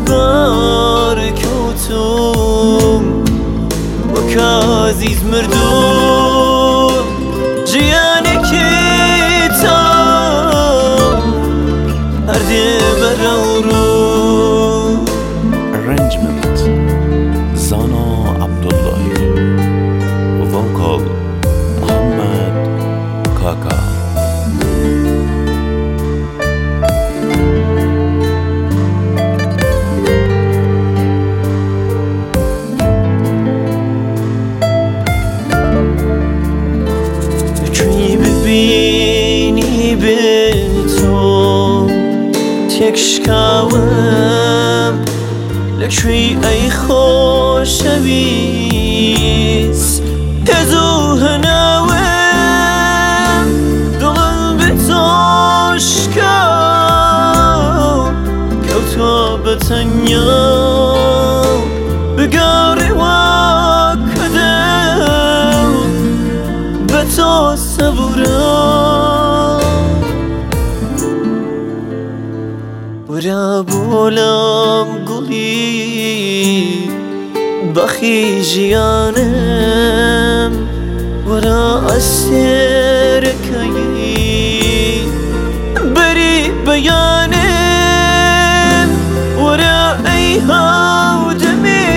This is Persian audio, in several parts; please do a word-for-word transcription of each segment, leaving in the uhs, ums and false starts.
بار کەوتوم وەکە عەزیز مردوم ژیانێکی تام هەردێ بەرەوڕوو. Arrangement Zana Abdullahi, vocal Muhammad Kaka. ببینی به تو تێکشکاوم لەکوێی ئەی خۆشەویست هێز و هەناوم دڵم بە تۆ شکا کەوتۆ بە تەنیا بگەڕێوە کەدەم بە تۆ سەبورە وەرە بۆلام گوڵی بەخی ژیانم وەرە ئەستێرەکەی بەری بەیانم وەرە ئەی هاودەمێ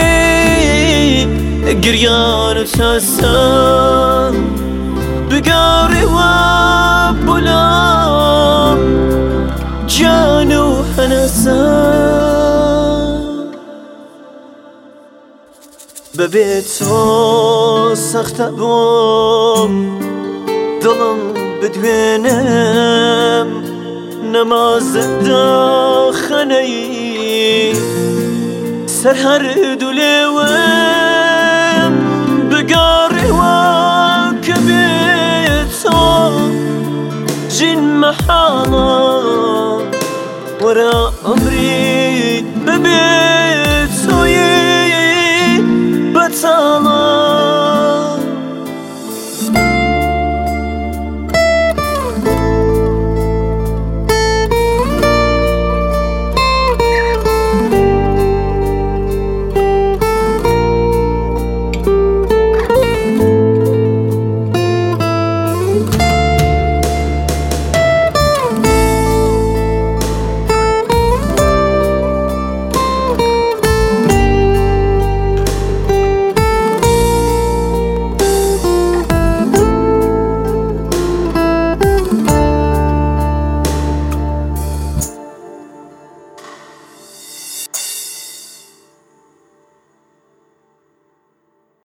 گریانە چاسە بگەڕێوە بۆلام جان و هەناسە بەبێ تۆ سەختە بۆم دڵم بدوێنم نەمازە داخەنەی سەر هەردوو لێوە